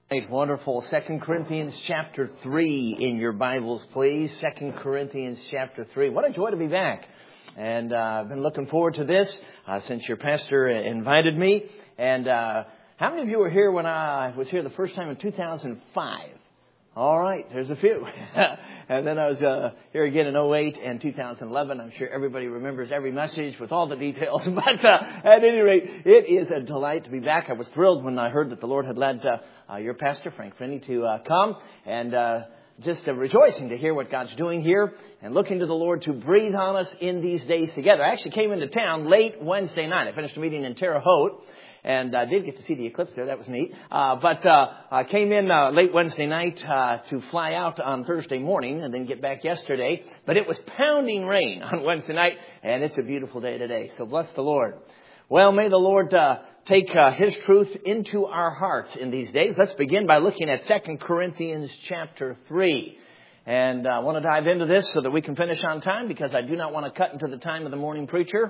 Right, wonderful. 2 Corinthians chapter 3 in your Bibles, please. 2 Corinthians chapter 3. What a joy to be back. And I've been looking forward to this since your pastor invited me. And how many of you were here when I was here the first time in 2005? All right, there's a few. And then I was here again in 2008 and 2011. I'm sure everybody remembers every message with all the details. But at any rate, it is a delight to be back. I was thrilled when I heard that the Lord had led your pastor, Frank Finney, to come. And just rejoicing to hear what God's doing here and looking to the Lord to breathe on us in these days together. I actually came into town late Wednesday night. I finished a meeting in Terre Haute. And I did get to see the eclipse there. That was neat. But I came in late Wednesday night to fly out on Thursday morning and then get back yesterday. But it was pounding rain on Wednesday night, and it's a beautiful day today. So bless the Lord. Well, may the Lord take His truth into our hearts in these days. Let's begin by looking at 2 Corinthians chapter 3. And I want to dive into this so that we can finish on time, because I do not want to cut into the time of the morning preacher.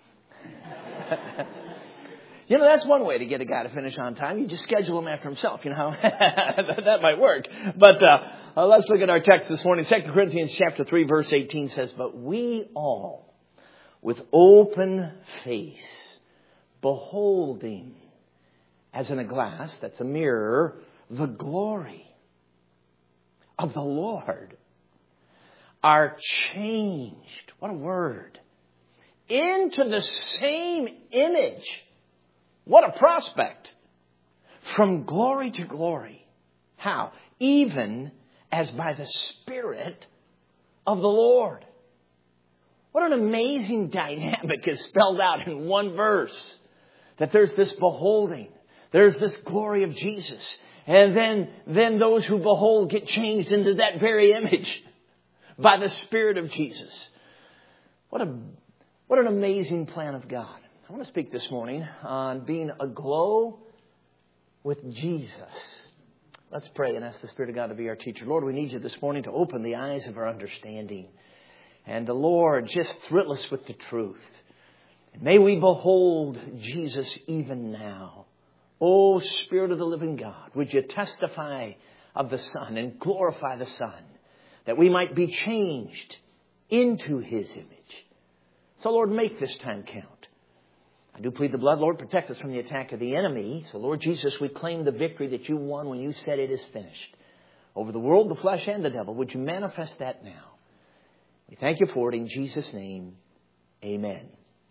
You know, that's one way to get a guy to finish on time. You just schedule him after himself, you know. That might work. But let's look at our text this morning. 2 Corinthians chapter 3, verse 18 says, "But we all, with open face, beholding, as in a glass," that's a mirror, "the glory of the Lord, are changed," what a word, "into the same image." What a prospect. From glory to glory. How? Even as by the Spirit of the Lord. What an amazing dynamic is spelled out in one verse. That there's this beholding. There's this glory of Jesus. And then those who behold get changed into that very image by the Spirit of Jesus. What an amazing plan of God. I want to speak this morning on being aglow with Jesus. Let's pray and ask the Spirit of God to be our teacher. Lord, we need you this morning to open the eyes of our understanding. And the Lord, just thrill us with the truth. And may we behold Jesus even now. Oh, Spirit of the living God, would you testify of the Son and glorify the Son, that we might be changed into His image. So, Lord, make this time count. I do plead the blood. Lord, protect us from the attack of the enemy. So, Lord Jesus, we claim the victory that you won when you said it is finished. Over the world, the flesh, and the devil. Would you manifest that now? We thank you for it in Jesus' name. Amen.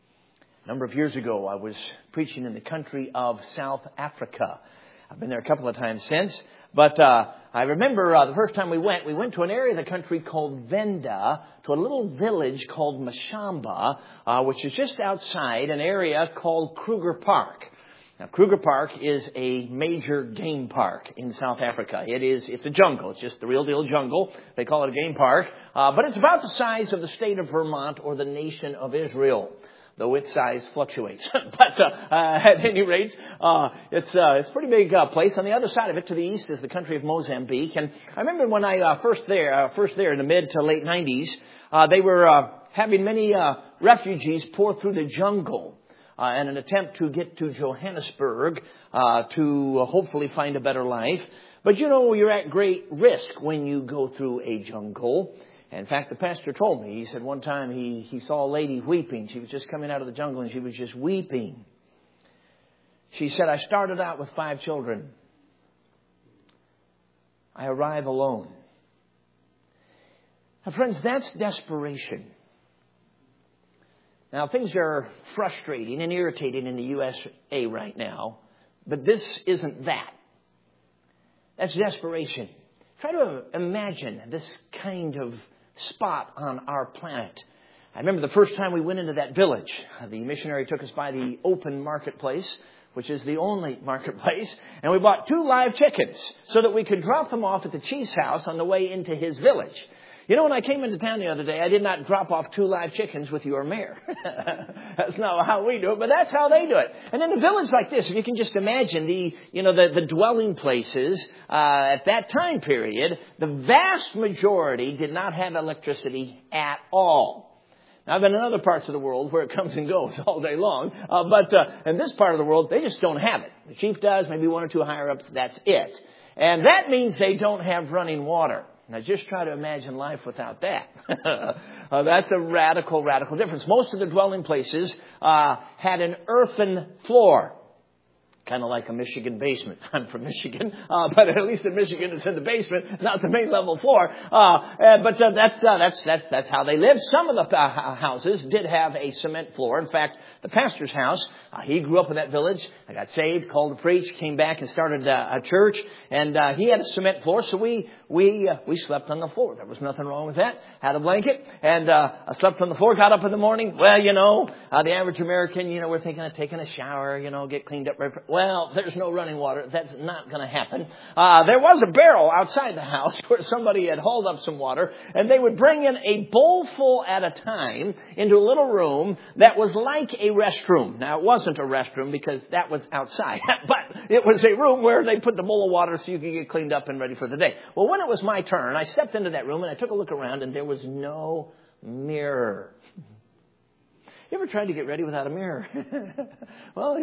A number of years ago, I was preaching in the country of South Africa. I've been there a couple of times since. But I remember the first time we went to an area of the country called Venda, to a little village called Mashamba, which is just outside an area called Kruger Park. Now, Kruger Park is a major game park in South Africa. It's a jungle. It's just the real deal jungle. They call it a game park. But it's about the size of the state of Vermont or the nation of Israel, though its size fluctuates. But at any rate, it's a pretty big place. On the other side of it, to the east, is the country of Mozambique. And I remember when I first there in the mid to late 90s, they were having many refugees pour through the jungle in an attempt to get to Johannesburg to hopefully find a better life. But you know, you're at great risk when you go through a jungle. In fact, the pastor told me, he said one time he saw a lady weeping. She was just coming out of the jungle and she was just weeping. She said, "I started out with 5 children. I arrive alone." Now, friends, that's desperation. Now, things are frustrating and irritating in the USA right now, but this isn't that. That's desperation. Try to imagine this kind of spot on our planet. I remember the first time we went into that village. The missionary took us by the open marketplace, which is the only marketplace, and we bought 2 live chickens so that we could drop them off at the chief's house on the way into his village. You know, when I came into town the other day, I did not drop off 2 live chickens with your mayor. That's not how we do it, but that's how they do it. And in a village like this, if you can just imagine the dwelling places at that time period, the vast majority did not have electricity at all. Now, I've been in other parts of the world where it comes and goes all day long. But in this part of the world, they just don't have it. The chief does, maybe 1 or 2 higher ups, that's it. And that means they don't have running water. Now just try to imagine life without that. That's a radical difference. Most of the dwelling places had an earthen floor. Kind of like a Michigan basement. I'm from Michigan, but at least in Michigan it's in the basement, not the main level floor. But that's how they lived. Some of the houses did have a cement floor. In fact, the pastor's house, he grew up in that village. I got saved, called to preach, came back and started a church, and he had a cement floor. So we slept on the floor. There was nothing wrong with that. Had a blanket, and I slept on the floor. Got up in the morning. Well, the average American, we're thinking of taking a shower, get cleaned up right. Well, there's no running water. That's not going to happen. There was a barrel outside the house where somebody had hauled up some water, and they would bring in a bowl full at a time into a little room that was like a restroom. Now, it wasn't a restroom because that was outside, but it was a room where they put the bowl of water so you could get cleaned up and ready for the day. Well, when it was my turn, I stepped into that room and I took a look around, and there was no mirror. You ever tried to get ready without a mirror? Well,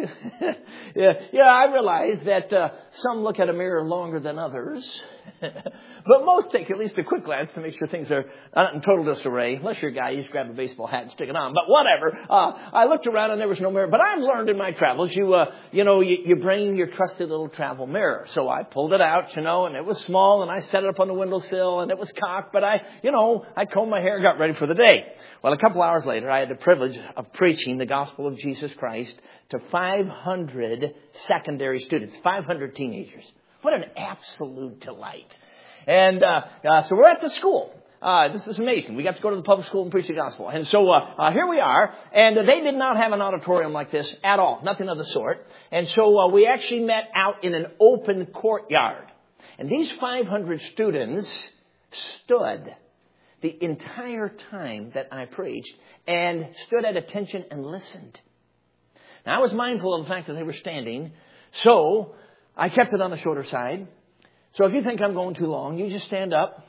I realize that some look at a mirror longer than others. But most take at least a quick glance to make sure things are not in total disarray. Unless you're a guy, you just grab a baseball hat and stick it on. But whatever. I looked around and there was no mirror. But I've learned in my travels, you bring your trusty little travel mirror. So I pulled it out, and it was small, and I set it up on the windowsill, and it was cocked. But I combed my hair, got ready for the day. Well, a couple hours later, I had the privilege of preaching the gospel of Jesus Christ to 500 secondary students, 500 teenagers. What an absolute delight. And so we're at the school. This is amazing. We got to go to the public school and preach the gospel. And so here we are. And they did not have an auditorium like this at all. Nothing of the sort. And so we actually met out in an open courtyard. And these 500 students stood the entire time that I preached and stood at attention and listened. Now, I was mindful of the fact that they were standing. So I kept it on the shorter side. So if you think I'm going too long, you just stand up.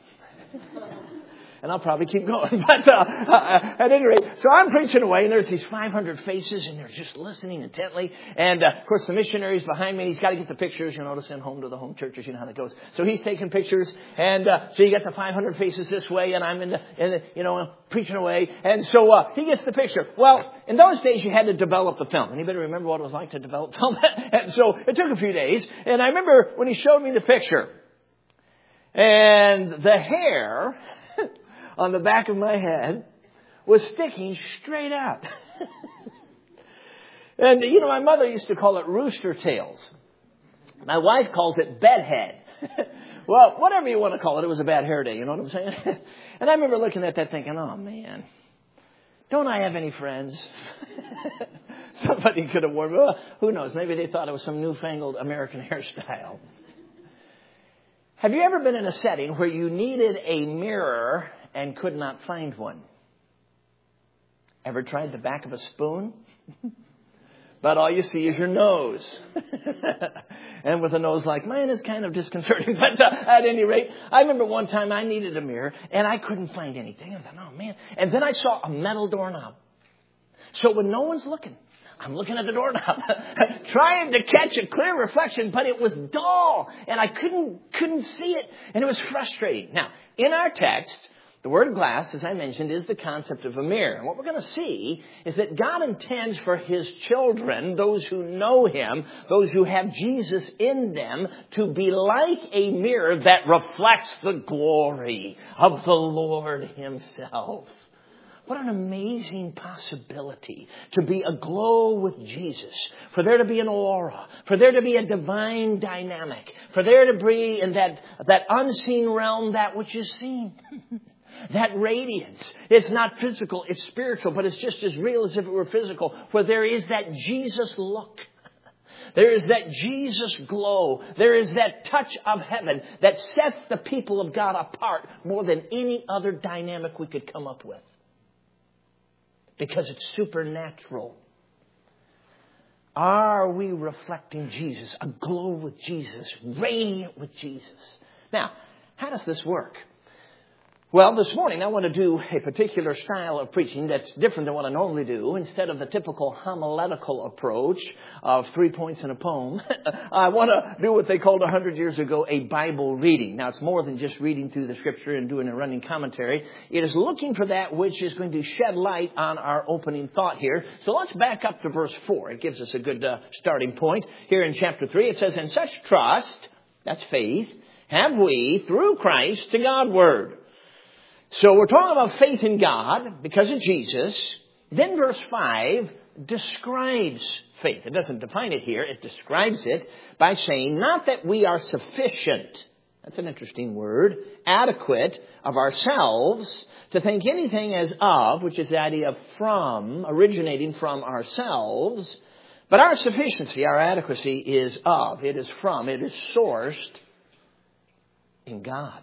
And I'll probably keep going. But at any rate, so I'm preaching away, and there's these 500 faces, and they're just listening intently. And, of course, the missionary's behind me, and he's got to get the pictures, to send home to the home churches. You know how that goes. So he's taking pictures, and so you get the 500 faces this way, and I'm in the preaching away. And so he gets the picture. Well, in those days, you had to develop the film. Anybody remember what it was like to develop film? And so it took a few days, and I remember when he showed me the picture, and the hair on the back of my head was sticking straight up. And, my mother used to call it rooster tails. My wife calls it bedhead. Well, whatever you want to call it, it was a bad hair day, you know what I'm saying? And I remember looking at that thinking, oh, man, don't I have any friends? Somebody could have worn, well, who knows, maybe they thought it was some newfangled American hairstyle. Have you ever been in a setting where you needed a mirror and could not find one? Ever tried the back of a spoon? But all you see is your nose. And with a nose like mine, it's kind of disconcerting. But at any rate, I remember one time I needed a mirror and I couldn't find anything. I thought, oh man. And then I saw a metal doorknob. So when no one's looking, I'm looking at the doorknob, trying to catch a clear reflection, but it was dull, and I couldn't see it, and it was frustrating. Now, in our text, the word glass, as I mentioned, is the concept of a mirror. And what we're going to see is that God intends for His children, those who know Him, those who have Jesus in them, to be like a mirror that reflects the glory of the Lord Himself. What an amazing possibility to be aglow with Jesus, for there to be an aura, for there to be a divine dynamic, for there to be in that unseen realm that which is seen. That radiance. It's not physical, it's spiritual, but it's just as real as if it were physical, where there is that Jesus look. There is that Jesus glow. There is that touch of heaven that sets the people of God apart more than any other dynamic we could come up with. Because it's supernatural. Are we reflecting Jesus, aglow with Jesus, radiant with Jesus? Now, how does this work? Well, this morning I want to do a particular style of preaching that's different than what I normally do. Instead of the typical homiletical approach of 3 points in a poem, I want to do what they called 100 years ago a Bible reading. Now, it's more than just reading through the Scripture and doing a running commentary. It is looking for that which is going to shed light on our opening thought here. So let's back up to verse 4. It gives us a good starting point. Here in chapter 3, it says, "And such trust," that's faith, "have we through Christ to Godward." So we're talking about faith in God because of Jesus. Then verse 5 describes faith. It doesn't define it here. It describes it by saying, not that we are sufficient. That's an interesting word. Adequate of ourselves to think anything as of, which is the idea of from, originating from ourselves. But our sufficiency, our adequacy is of, it is from, it is sourced in God.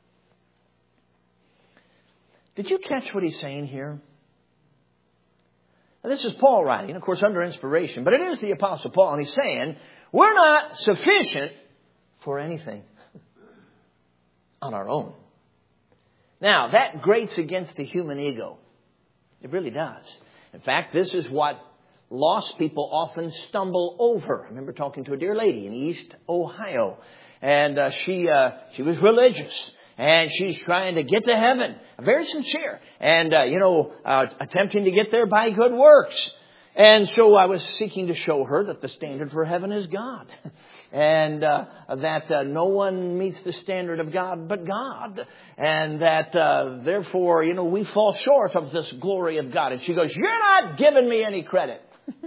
Did you catch what he's saying here? Now, this is Paul writing, of course, under inspiration. But it is the Apostle Paul. And he's saying, we're not sufficient for anything on our own. Now, that grates against the human ego. It really does. In fact, this is what lost people often stumble over. I remember talking to a dear lady in East Ohio. And she was religious. And she's trying to get to heaven. Very sincere. And, attempting to get there by good works. And so I was seeking to show her that the standard for heaven is God. And that no one meets the standard of God but God. And that, therefore, we fall short of this glory of God. And she goes, "You're not giving me any credit."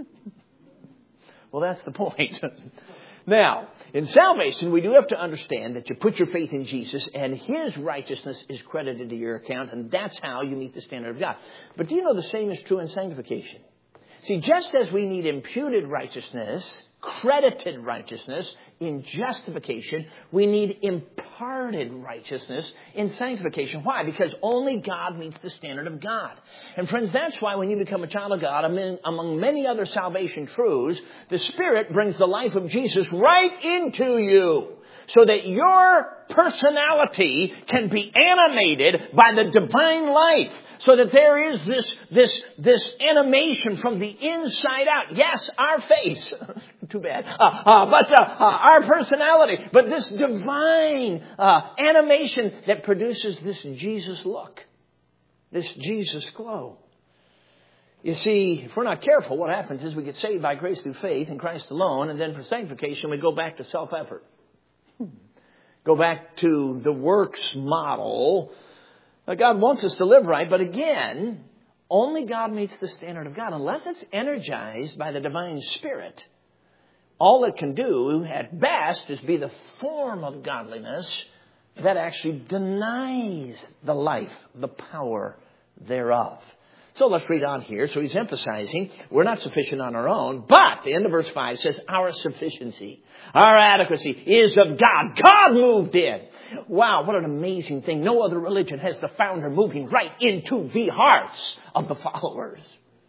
Well, that's the point. Now, in salvation, we do have to understand that you put your faith in Jesus and His righteousness is credited to your account, and that's how you meet the standard of God. But do you know the same is true in sanctification? See, just as we need imputed righteousness, credited righteousness in justification, we need imparted righteousness in sanctification. Why? Because only God meets the standard of God. And friends, that's why when you become a child of God, among many other salvation truths, the Spirit brings the life of Jesus right into you, so that your personality can be animated by the divine life. So that there is this animation from the inside out. Yes, our face. Too bad. But our personality. But this divine animation that produces this Jesus look. This Jesus glow. You see, if we're not careful, what happens is we get saved by grace through faith in Christ alone. And then for sanctification, we go back to self-effort. Go back to the works model. God wants us to live right, but again, only God meets the standard of God. Unless it's energized by the divine Spirit, all it can do at best is be the form of godliness that actually denies the life, the power thereof. So let's read on here. So he's emphasizing we're not sufficient on our own, but the end of verse 5 says our sufficiency, our adequacy is of God. God moved in. Wow, what an amazing thing. No other religion has the founder moving right into the hearts of the followers.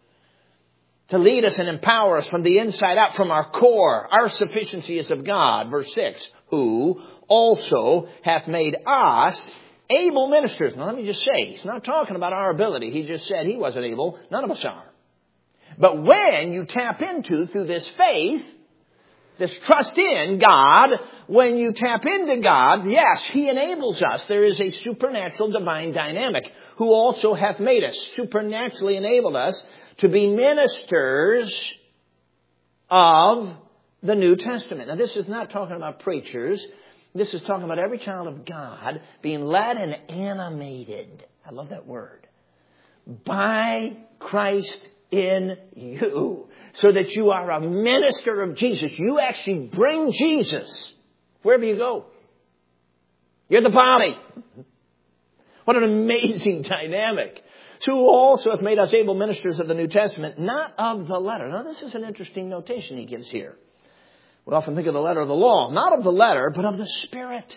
To lead us and empower us from the inside out, from our core. Our sufficiency is of God. Verse 6, who also hath made us able ministers. Now let me just say, he's not talking about our ability. He just said he wasn't able. None of us are. But when you tap into, through this faith, this trust in God, when you tap into God, yes, He enables us. There is a supernatural divine dynamic who also hath made us, supernaturally enabled us to be ministers of the New Testament. Now this is not talking about preachers. This is talking about every child of God being led and animated. I love that word. By Christ in you. So that you are a minister of Jesus. You actually bring Jesus wherever you go. You're the body. What an amazing dynamic. So who also hath made us able ministers of the New Testament, not of the letter. Now this is an interesting notation he gives here. We often think of the letter of the law, not of the letter, but of the Spirit.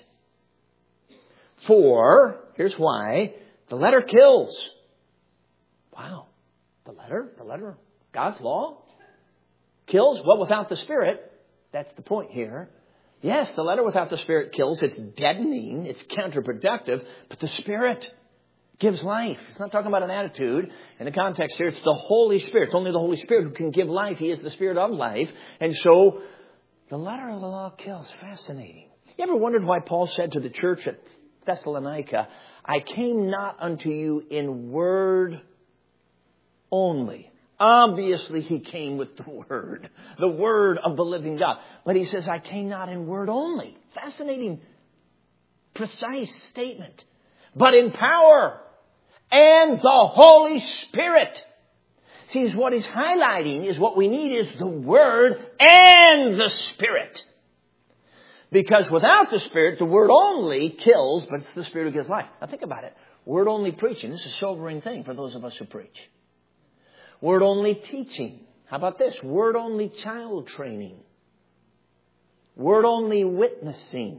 For, here's why, the letter kills. Wow. The letter, God's law, kills. Well, without the Spirit, that's the point here. Yes, the letter without the Spirit kills. It's deadening. It's counterproductive. But the Spirit, Gives life. It's not talking about an attitude. In the context here, it's the Holy Spirit. It's only the Holy Spirit who can give life. He is the Spirit of life. And so, the letter of the law kills. Fascinating. You ever wondered why Paul said to the church at Thessalonica, I came not unto you in word only. Obviously, he came with the word of the living God. But he says, I came not in word only. Fascinating, precise statement. But in power and the Holy Spirit. See, what he's highlighting is what we need is the Word and the Spirit. Because without the Spirit, the Word only kills, but it's the Spirit who gives life. Now think about it. Word only preaching. This is a sobering thing for those of us who preach. Word only teaching. How about this? Word only child training. Word only witnessing.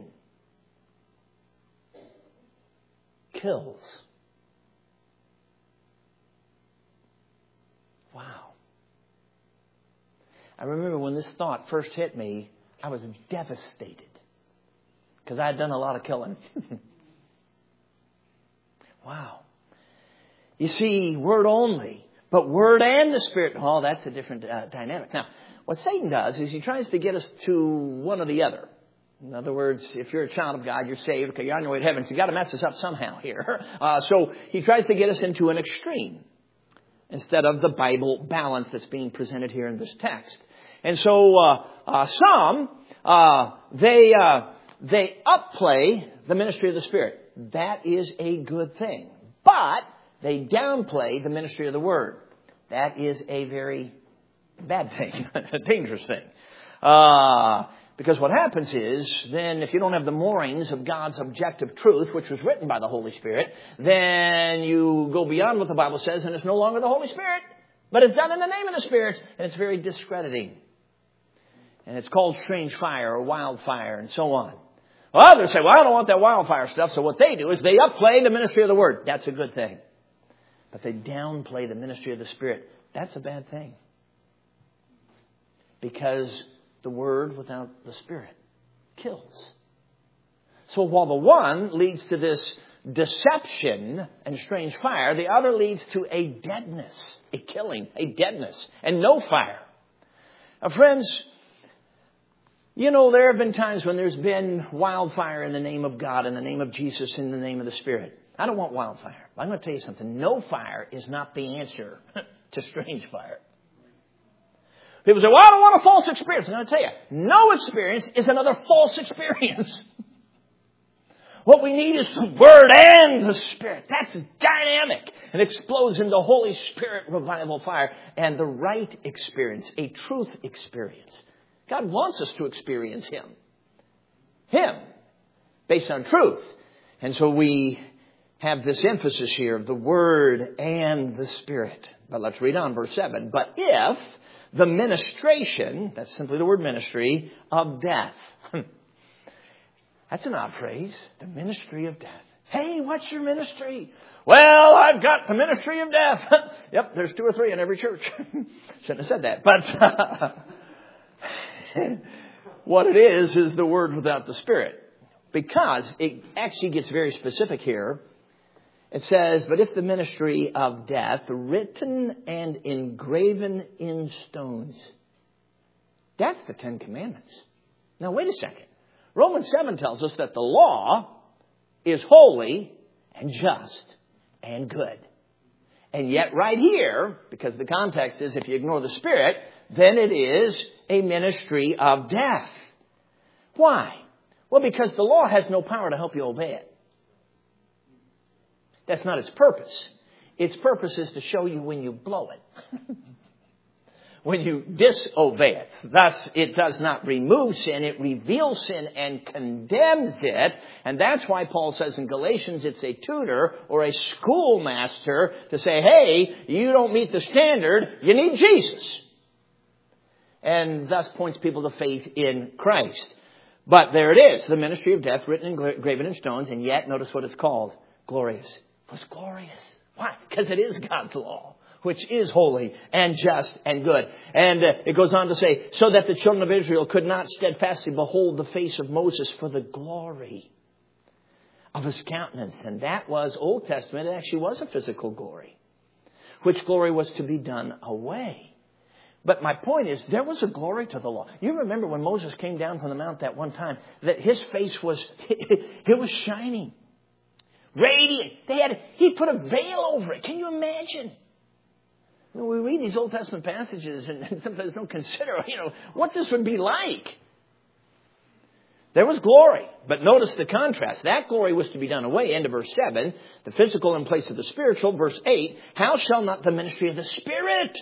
Kills. Wow. I remember when this thought first hit me, I was devastated. Because I had done a lot of killing. Wow. You see, word only, but word and the Spirit. Oh, that's a different dynamic. Now, what Satan does is he tries to get us to one or the other. In other words, if you're a child of God, you're saved, okay, you're on your way to heaven, so you've got to mess us up somehow here. So he tries to get us into an extreme instead of the Bible balance that's being presented here in this text. And so some, they upplay the ministry of the Spirit. That is a good thing. But they downplay the ministry of the Word. That is a very bad thing, a dangerous thing. Because what happens is, then if you don't have the moorings of God's objective truth, which was written by the Holy Spirit, then you go beyond what the Bible says and it's no longer the Holy Spirit, but it's done in the name of the Spirit, and it's very discrediting. And it's called strange fire or wildfire and so on. Well, others say, well, I don't want that wildfire stuff. So what they do is they upplay the ministry of the Word. That's a good thing. But they downplay the ministry of the Spirit. That's a bad thing. Because the Word without the Spirit kills. So while the one leads to this deception and strange fire, the other leads to a deadness, a killing, a deadness, and no fire. Now, friends, you know, there have been times when there's been wildfire in the name of God, in the name of Jesus, in the name of the Spirit. I don't want wildfire. I'm going to tell you something. No fire is not the answer to strange fire. People say, well, I don't want a false experience. I'm going to tell you, no experience is another false experience. What we need is the Word and the Spirit. That's dynamic and explodes into Holy Spirit revival fire and the right experience, a truth experience. God wants us to experience Him. Him, based on truth. And so we have this emphasis here of the Word and the Spirit. But let's read on, verse 7. But if the ministration, that's simply the word ministry, of death. That's an odd phrase. The ministry of death. Hey, what's your ministry? Well, I've got the ministry of death. Yep, there's 2 or 3 in every church. Shouldn't have said that. But what it is the Word without the Spirit. Because it actually gets very specific here. It says, but if the ministry of death, written and engraven in stones. That's the 10 Commandments. Now, wait a second. Romans 7 tells us that the law is holy and just and good. And yet right here, because the context is if you ignore the Spirit, then it is a ministry of death. Why? Well, because the law has no power to help you obey it. That's not its purpose. Its purpose is to show you when you blow it. When you disobey it. Thus, it does not remove sin. It reveals sin and condemns it. And that's why Paul says in Galatians it's a tutor or a schoolmaster to say, hey, you don't meet the standard. You need Jesus. And thus points people to faith in Christ. But there it is. The ministry of death written and engraven in stones. And yet, notice what it's called. Glorious. It was glorious. Why? Because it is God's law, which is holy and just and good. And it goes on to say, so that the children of Israel could not steadfastly behold the face of Moses for the glory of His countenance. And that was Old Testament. It actually was a physical glory, which glory was to be done away. But my point is, there was a glory to the law. You remember when Moses came down from the mount that one time, that his face was, it was shining. Radiant. He put a veil over it. Can you imagine? We read these Old Testament passages and sometimes don't consider, what this would be like. There was glory. But notice the contrast. That glory was to be done away. End of verse 7. The physical in place of the spiritual. Verse 8. How shall not the ministry of the Spirit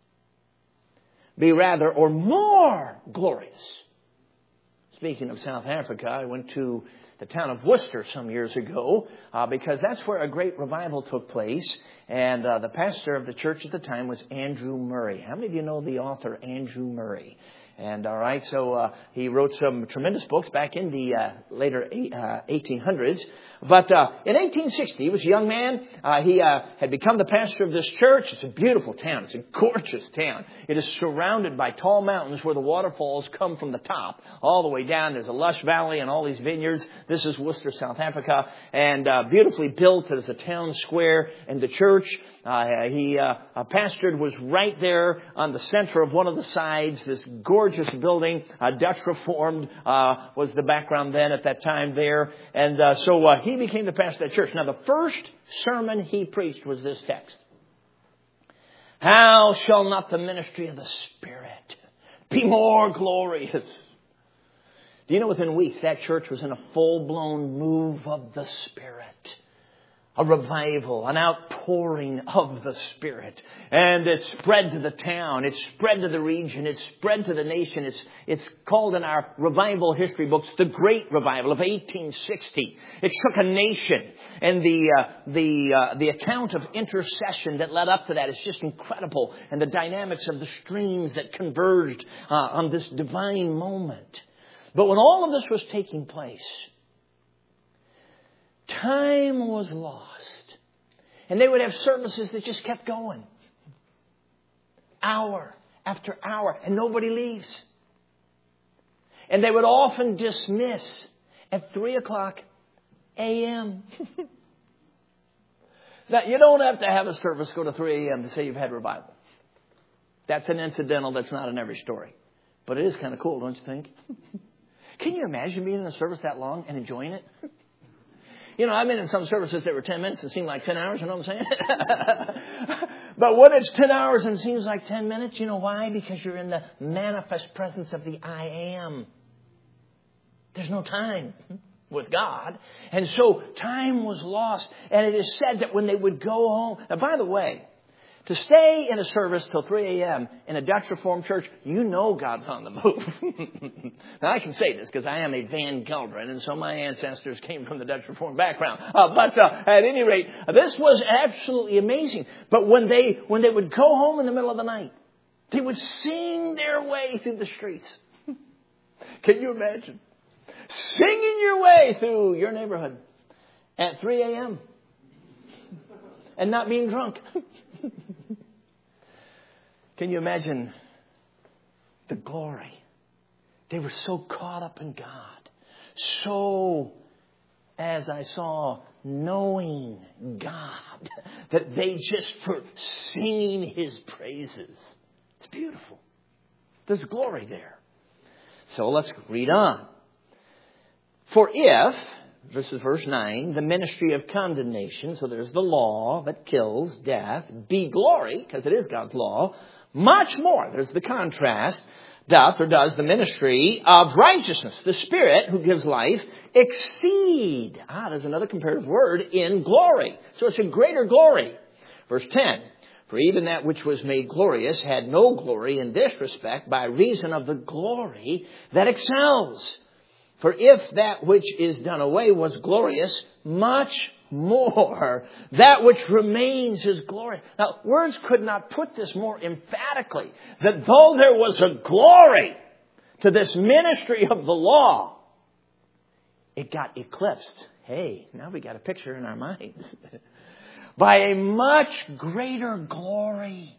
be rather or more glorious? Speaking of South Africa, I went to the town of Worcester some years ago because that's where a great revival took place. And the pastor of the church at the time was Andrew Murray. How many of you know the author Andrew Murray? And all right, so he wrote some tremendous books back in the later 1800s. But in 1860, he was a young man. He had become the pastor of this church. It's a beautiful town. It's a gorgeous town. It is surrounded by tall mountains where the waterfalls come from the top all the way down. There's a lush valley and all these vineyards. This is Worcester, South Africa. And beautifully built. There's a town square and the church. He pastored was right there on the center of one of the sides. This gorgeous building, Dutch Reformed was the background then at that time there. And so he became the pastor of that church. Now the first sermon he preached was this text. How shall not the ministry of the Spirit be more glorious? Do you know within weeks that church was in a full-blown move of the Spirit? A revival, an outpouring of the Spirit. And it spread to the town. It spread to the region. It spread to the nation. It's called in our revival history books the Great Revival of 1860. It shook a nation. And the account of intercession that led up to that is just incredible. And the dynamics of the streams that converged on this divine moment. But when all of this was taking place, time was lost. And they would have services that just kept going. Hour after hour. And nobody leaves. And they would often dismiss at 3 o'clock a.m. Now, you don't have to have a service go to 3 a.m. to say you've had revival. That's an incidental that's not in every story. But it is kind of cool, don't you think? Can you imagine being in a service that long and enjoying it? I've been in some services that were 10 minutes and seemed like 10 hours, you know what I'm saying? But when it's 10 hours and seems like 10 minutes, you know why? Because you're in the manifest presence of the I Am. There's no time with God. And so time was lost. And it is said that when they would go home... Now, by the way, to stay in a service till 3 a.m. in a Dutch Reformed church, you know God's on the move. Now, I can say this because I am a Van Gelderen, and so my ancestors came from the Dutch Reformed background. But at any rate, this was absolutely amazing. But when they would go home in the middle of the night, they would sing their way through the streets. Can you imagine? Singing your way through your neighborhood at 3 a.m. and not being drunk. Can you imagine the glory? They were so caught up in God. So, as I saw, knowing God, that they just were singing His praises. It's beautiful. There's glory there. So let's read on. For if, this is verse 9, the ministry of condemnation, so there's the law that kills, death, be glory, because it is God's law, much more, there's the contrast, does the ministry of righteousness, the Spirit who gives life, exceed, there's another comparative word, in glory. So it's a greater glory. Verse 10, for even that which was made glorious had no glory in this respect by reason of the glory that excels. For if that which is done away was glorious, much more that which remains is glory. Now, words could not put this more emphatically, that though there was a glory to this ministry of the law, it got eclipsed. Hey, now we got a picture in our minds. By a much greater glory.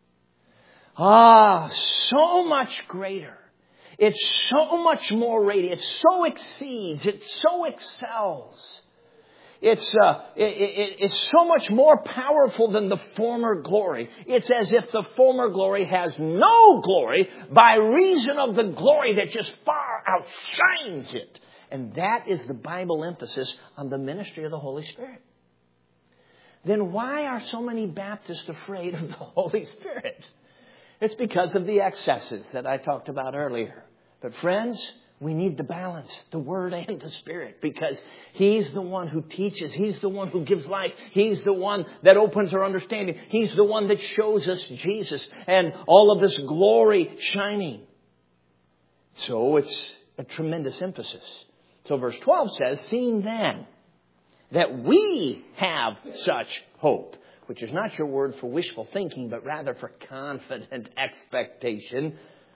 So much greater. It's so much more radiant. It so exceeds. It so excels. It's so much more powerful than the former glory. It's as if the former glory has no glory by reason of the glory that just far outshines it. And that is the Bible emphasis on the ministry of the Holy Spirit. Then why are so many Baptists afraid of the Holy Spirit? It's because of the excesses that I talked about earlier. But friends, we need the balance, the Word and the Spirit, because He's the one who teaches. He's the one who gives life. He's the one that opens our understanding. He's the one that shows us Jesus and all of this glory shining. So it's a tremendous emphasis. So verse 12 says, seeing then that we have such hope, which is not your word for wishful thinking, but rather for confident expectation.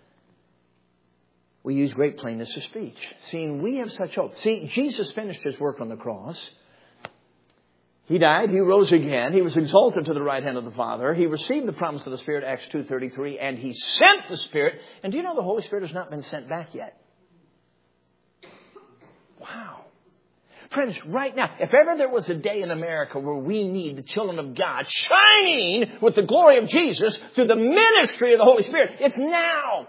We use great plainness of speech. Seeing we have such hope. See, Jesus finished His work on the cross. He died. He rose again. He was exalted to the right hand of the Father. He received the promise of the Spirit, Acts 2:33, and He sent the Spirit. And do you know the Holy Spirit has not been sent back yet? Wow. Friends, right now, if ever there was a day in America where we need the children of God shining with the glory of Jesus through the ministry of the Holy Spirit, it's now.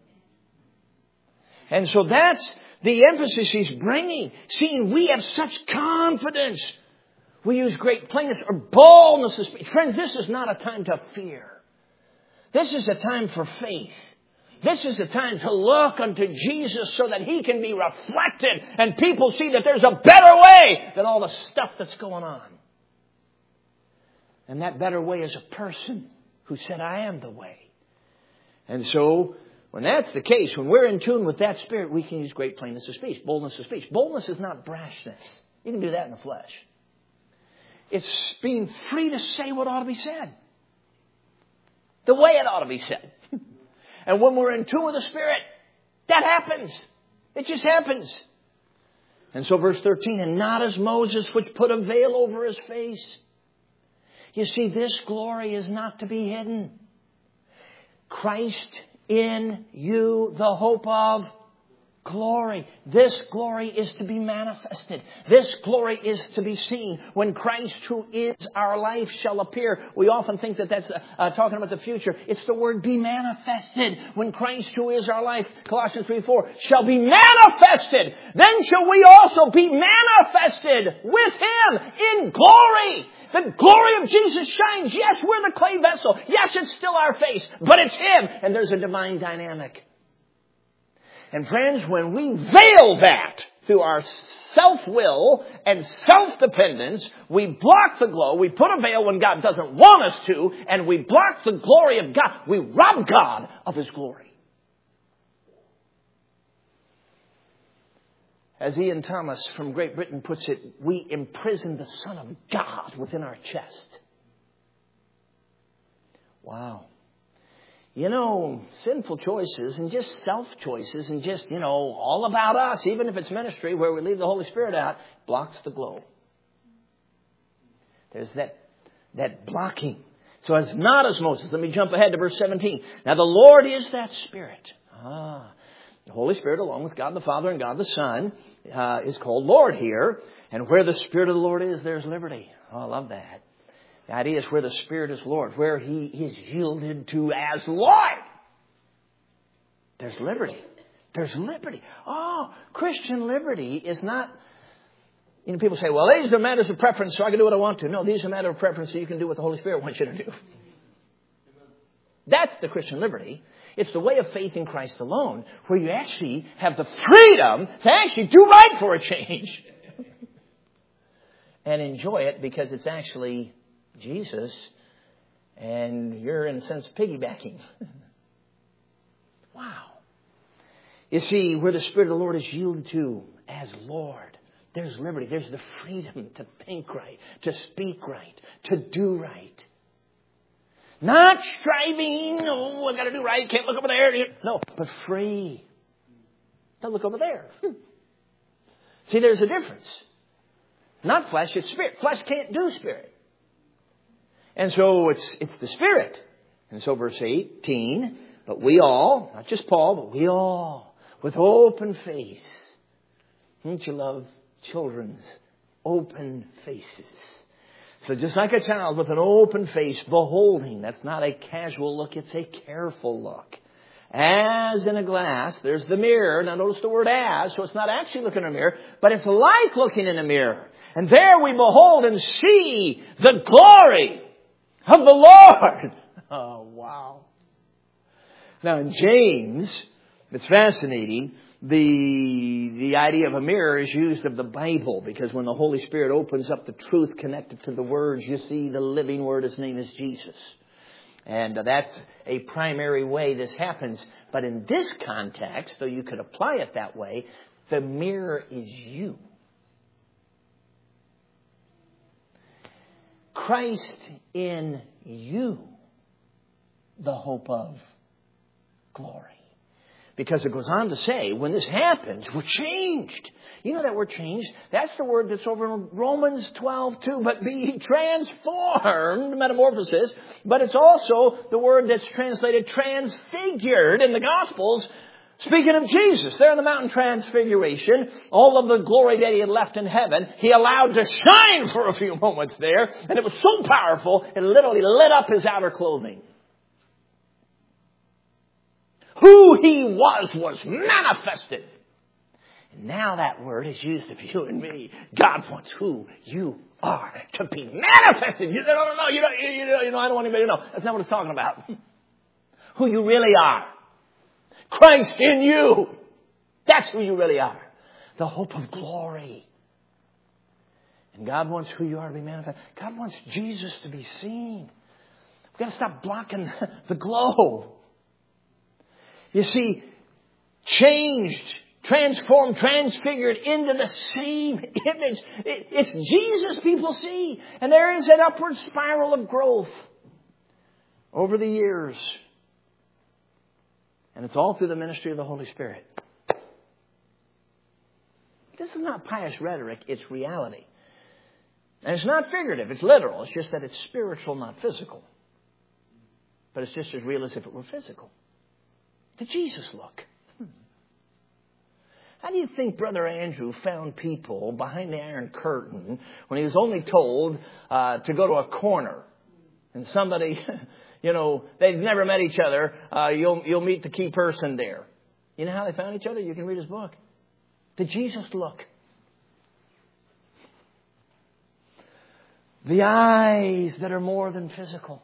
And so that's the emphasis He's bringing. Seeing we have such confidence. We use great plainness or boldness of speech. Friends, this is not a time to fear. This is a time for faith. This is a time to look unto Jesus so that He can be reflected and people see that there's a better way than all the stuff that's going on. And that better way is a person who said, I am the way. And so, when that's the case, when we're in tune with that Spirit, we can use great plainness of speech, boldness of speech. Boldness is not brashness. You can do that in the flesh. It's being free to say what ought to be said. The way it ought to be said. And when we're in tune with the Spirit, that happens. It just happens. And so verse 13, and not as Moses, which put a veil over his face. You see, this glory is not to be hidden. Christ in you, the hope of glory. This glory is to be manifested. This glory is to be seen. When Christ, who is our life, shall appear. We often think that that's talking about the future. It's the word be manifested. When Christ, who is our life, Colossians 3:4, shall be manifested, then shall we also be manifested with Him in glory. The glory of Jesus shines. Yes, we're the clay vessel. Yes, it's still our face, but it's Him. And there's a divine dynamic. And friends, when we veil that through our self-will and self-dependence, we block the glow. We put a veil when God doesn't want us to, and we block the glory of God. We rob God of His glory. As Ian Thomas from Great Britain puts it, we imprison the Son of God within our chest. Wow. You know, sinful choices and just self-choices and just, all about us, even if it's ministry where we leave the Holy Spirit out, blocks the glow. There's that blocking. So it's not as Moses. Let me jump ahead to verse 17. Now the Lord is that Spirit. The Holy Spirit, along with God the Father and God the Son, is called Lord here. And where the Spirit of the Lord is, there's liberty. Oh, I love that. The idea is where the Spirit is Lord, where He is yielded to as Lord. There's liberty. There's liberty. Oh, Christian liberty is not... people say, well, these are matters of preference, so I can do what I want to. No, these are matters of preference, so you can do what the Holy Spirit wants you to do. That's the Christian liberty. It's the way of faith in Christ alone, where you actually have the freedom to actually do right for a change. And enjoy it because it's actually Jesus, and you're in a sense piggybacking. Wow. You see, where the Spirit of the Lord is yielded to as Lord, there's liberty. There's the freedom to think right, to speak right, to do right. Not striving, I got to do right, can't look over there. No, but free. Don't look over there. See, there's a difference. Not flesh, it's Spirit. Flesh can't do Spirit. And so it's the Spirit. And so verse 18, but we all, not just Paul, but we all, with open face. Don't you love children's open faces. So just like a child with an open face, beholding, that's not a casual look, it's a careful look. As in a glass, there's the mirror. Now notice the word as, so it's not actually looking in a mirror, but it's like looking in a mirror. And there we behold and see the glory of the Lord. Oh, wow. Now in James, it's fascinating. The idea of a mirror is used of the Bible, because when the Holy Spirit opens up the truth connected to the words, you see the living Word. His name is Jesus. And that's a primary way this happens. But in this context, though you could apply it that way, the mirror is you. Christ in you, the hope of glory. Because it goes on to say, when this happens, we're changed. You know that word changed? That's the word that's over in Romans 12:2. But be transformed, metamorphosis. But it's also the word that's translated transfigured in the Gospels. Speaking of Jesus, there in the mountain transfiguration, all of the glory that he had left in heaven, he allowed to shine for a few moments there. And it was so powerful, it literally lit up his outer clothing. Who he was manifested. And now that word is used of you and me. God wants who you are to be manifested. You don't know. I don't want anybody to know. That's not what it's talking about. Who you really are. Christ in you. That's who you really are. The hope of glory. And God wants who you are to be manifested. God wants Jesus to be seen. We've got to stop blocking the glow. You see, changed, transformed, transfigured into the same image. It's Jesus people see. And there is an upward spiral of growth over the years. And it's all through the ministry of the Holy Spirit. This is not pious rhetoric, it's reality. And it's not figurative, it's literal. It's just that it's spiritual, not physical. But it's just as real as if it were physical. The Jesus look. How do you think Brother Andrew found people behind the Iron Curtain when he was only told to go to a corner? And somebody, they've never met each other. You'll meet the key person there. You know how they found each other? You can read his book. The Jesus look. The eyes that are more than physical.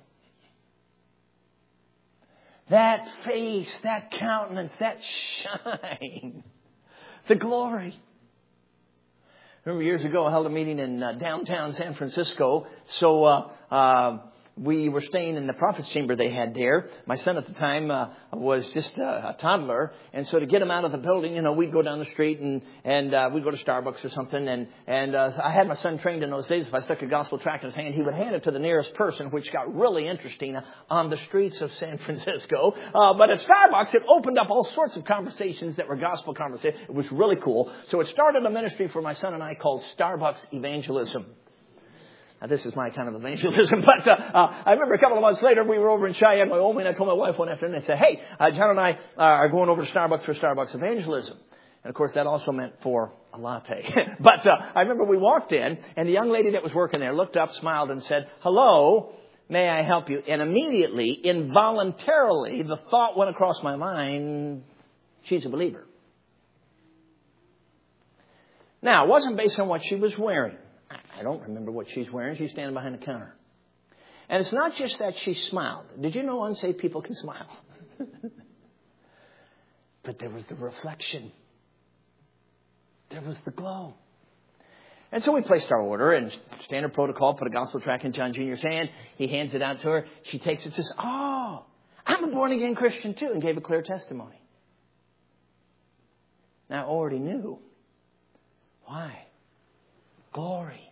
That face, that countenance, that shine. The glory. Remember years ago I held a meeting in downtown San Francisco. So we were staying in the prophet's chamber they had there. My son at the time was just a toddler. And so to get him out of the building, we'd go down the street and we'd go to Starbucks or something. And I had my son trained in those days. If I stuck a gospel tract in his hand, he would hand it to the nearest person, which got really interesting on the streets of San Francisco. But at Starbucks, it opened up all sorts of conversations that were gospel conversations. It was really cool. So it started a ministry for my son and I called Starbucks Evangelism. Now, this is my kind of evangelism, but I remember a couple of months later, we were over in Cheyenne, Wyoming, and I told my wife one afternoon, I said, hey, John and I are going over to Starbucks for Starbucks evangelism. And, of course, that also meant for a latte. But I remember we walked in, and the young lady that was working there looked up, smiled, and said, hello, may I help you? And immediately, involuntarily, the thought went across my mind, she's a believer. Now, it wasn't based on what she was wearing. I don't remember what she's wearing. She's standing behind the counter. And it's not just that she smiled. Did you know unsaved people can smile? But there was the reflection. There was the glow. And so we placed our order, and standard protocol, put a gospel tract in John Jr.'s hand. He hands it out to her. She takes it and says, oh, I'm a born-again Christian too, and gave a clear testimony. Now, I already knew. Why? Glory.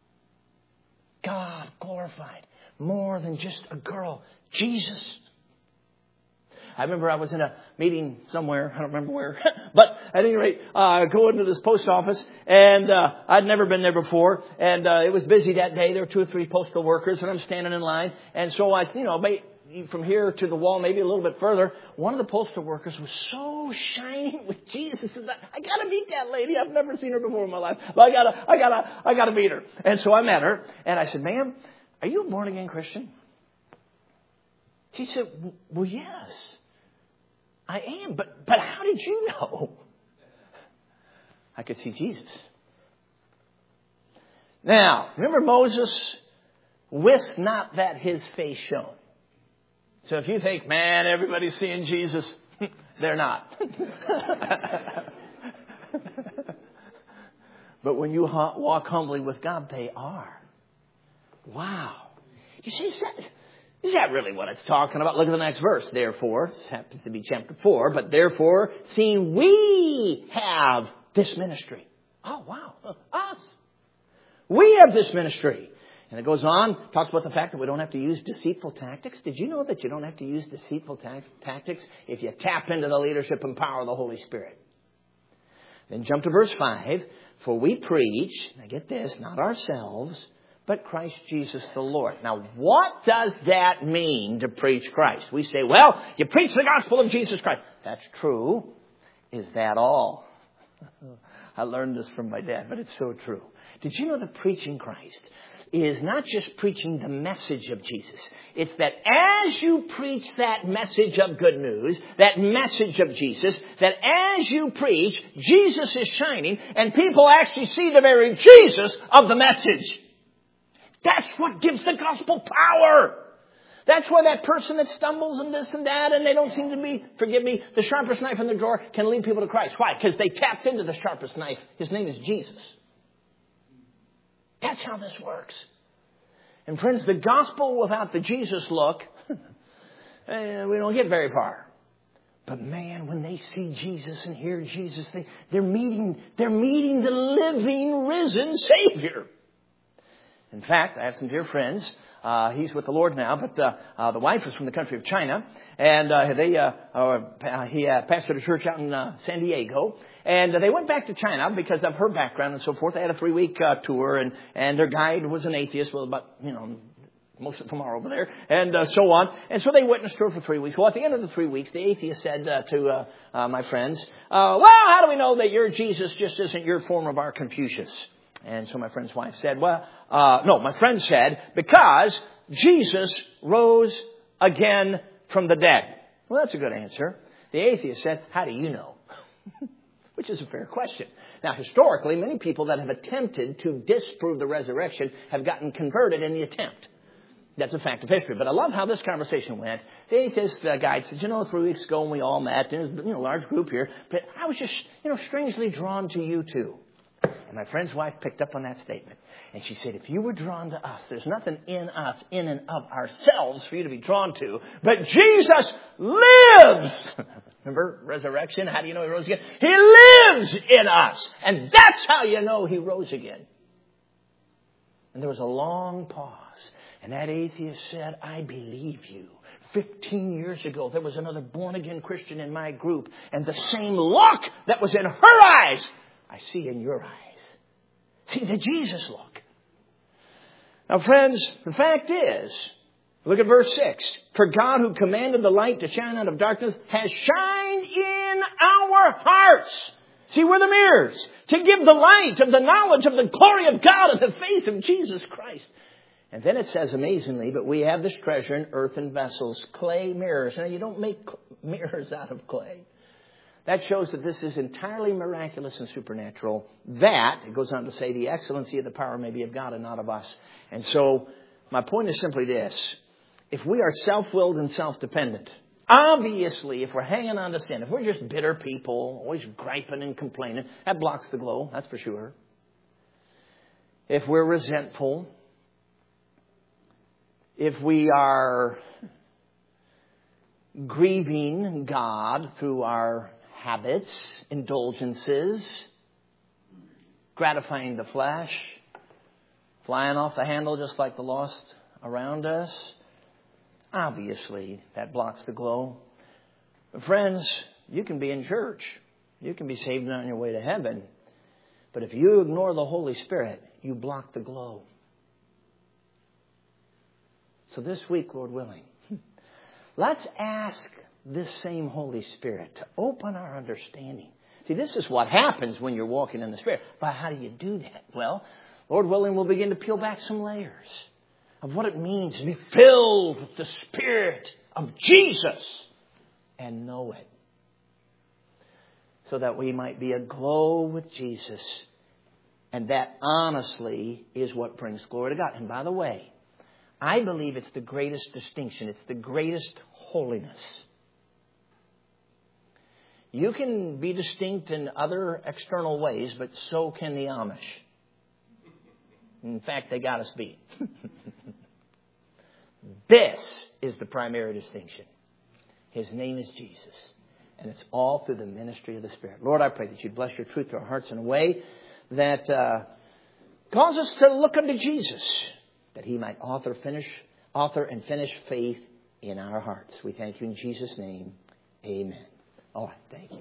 God glorified. More than just a girl. Jesus. I remember I was in a meeting somewhere. I don't remember where. But at any rate, I go into this post office. And I'd never been there before. And it was busy that day. There were 2 or 3 postal workers. And I'm standing in line. And so I, from here to the wall, maybe a little bit further. One of the postal workers was so shining with Jesus. I got to meet that lady. I've never seen her before in my life. But I got to meet her. And so I met her. And I said, ma'am, are you a born again Christian? She said, well, yes, I am. But how did you know? I could see Jesus. Now, remember Moses? Wist not that his face shone. So if you think, man, everybody's seeing Jesus, they're not. But when you walk humbly with God, they are. Wow. You see, is that really what it's talking about? Look at the next verse. Therefore, this happens to be chapter 4, but therefore, seeing we have this ministry. Oh, wow. Us. We have this ministry. And it goes on, talks about the fact that we don't have to use deceitful tactics. Did you know that you don't have to use deceitful tactics if you tap into the leadership and power of the Holy Spirit? Then jump to verse 5. For we preach, now get this, not ourselves, but Christ Jesus the Lord. Now, what does that mean to preach Christ? We say, well, you preach the gospel of Jesus Christ. That's true. Is that all? I learned this from my dad, but it's so true. Did you know that preaching Christ is not just preaching the message of Jesus. It's that as you preach that message of good news, that message of Jesus, that as you preach, Jesus is shining and people actually see the very Jesus of the message. That's what gives the gospel power. That's why that person that stumbles and this and that and they don't seem to be, forgive me, the sharpest knife in the drawer can lead people to Christ. Why? Because they tapped into the sharpest knife. His name is Jesus. That's how this works. And friends, the gospel without the Jesus look, we don't get very far. But man, when they see Jesus and hear Jesus, they're meeting the living, risen Savior. In fact, I have some dear friends. He's with the Lord now, but the wife is from the country of China, and he pastored a church out in San Diego, and they went back to China because of her background and so forth. They had a 3-week tour, and their guide was an atheist. Well, about most of them are over there, and so on. And so they witnessed her for 3 weeks. Well, at the end of the 3 weeks, the atheist said to my friends, "Well, how do we know that your Jesus just isn't your form of our Confucius?" And so my friend's wife said, my friend said, because Jesus rose again from the dead. Well, that's a good answer. The atheist said, how do you know? Which is a fair question. Now, historically, many people that have attempted to disprove the resurrection have gotten converted in the attempt. That's a fact of history. But I love how this conversation went. The atheist guide said, 3 weeks ago when we all met, there was a large group here, but I was just, strangely drawn to you two. And my friend's wife picked up on that statement. And she said, if you were drawn to us, there's nothing in us, in and of ourselves for you to be drawn to. But Jesus lives. Remember resurrection? How do you know he rose again? He lives in us. And that's how you know he rose again. And there was a long pause. And that atheist said, I believe you. 15 years ago, there was another born-again Christian in my group. And the same look that was in her eyes, I see in your eyes. See, the Jesus look. Now, friends, the fact is, look at verse 6. For God who commanded the light to shine out of darkness has shined in our hearts. See, we're the mirrors. To give the light of the knowledge of the glory of God in the face of Jesus Christ. And then it says amazingly, but we have this treasure in earthen vessels, clay mirrors. Now, you don't make mirrors out of clay. That shows that this is entirely miraculous and supernatural. That, it goes on to say, the excellency of the power may be of God and not of us. And so, my point is simply this. If we are self-willed and self-dependent, obviously, if we're hanging on to sin, if we're just bitter people, always griping and complaining, that blocks the glow, that's for sure. If we're resentful, if we are grieving God through our habits, indulgences, gratifying the flesh, flying off the handle just like the lost around us, obviously that blocks the glow. But friends, you can be in church. You can be saved and on your way to heaven. But if you ignore the Holy Spirit, you block the glow. So this week, Lord willing, Let's ask this same Holy Spirit to open our understanding. See, this is what happens when you're walking in the Spirit. But how do you do that? Well, Lord willing, we'll begin to peel back some layers of what it means to be filled with the Spirit of Jesus and know it. So that we might be aglow with Jesus. And that honestly is what brings glory to God. And by the way, I believe it's the greatest distinction. It's the greatest holiness. You can be distinct in other external ways, but so can the Amish. In fact, they got us beat. This is the primary distinction. His name is Jesus. And it's all through the ministry of the Spirit. Lord, I pray that you'd bless your truth to our hearts in a way that cause us to look unto Jesus, that he might author and finish faith in our hearts. We thank you in Jesus' name. Amen. All right, thank you.